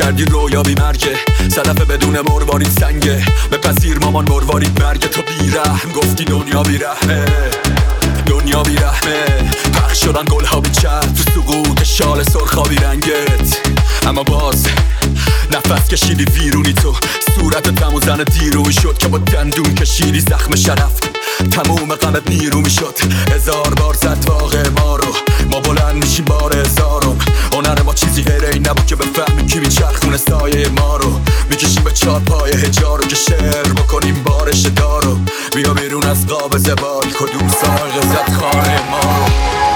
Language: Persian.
کردی رویا بی مرگه، صدف بدون مروارید سنگه، بپذیر مامان مروارید مرگه. تو بیرحم گفتی دنیا بیرحمه، دنیا بیرحمه. پخش شدن گلها بی چرخ تو سقوط شال سرخابی رنگت، اما باز نفس کشیدی ویرونی. تو صورت تموم زن دیروی شد که با دندون کشیدی زخم شرف، تموم غمت نیرو می شد. هزار بار زد واقع ما رو، ما بلند میشیم بار هزارم. هنر ما چیزی غیر این نبود که بفهمیم کی میچرخونه سایه ما رو. میکشیم به چار پای هجارو که شعر بکنیم بارش دارو. بیا بیرون از قاب زبال، کدوم سایق زد خانه ما رو.